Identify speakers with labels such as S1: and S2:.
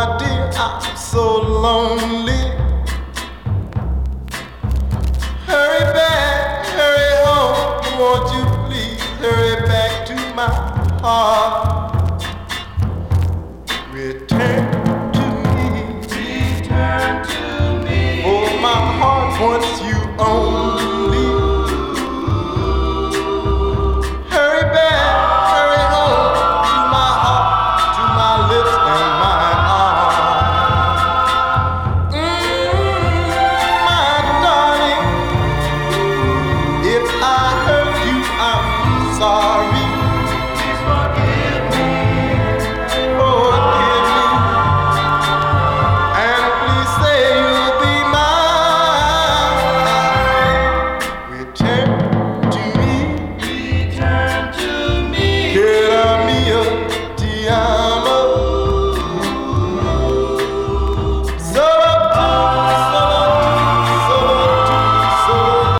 S1: my dear, I'm so lonely. Hurry back, hurry home, won't you please hurry back to my heart.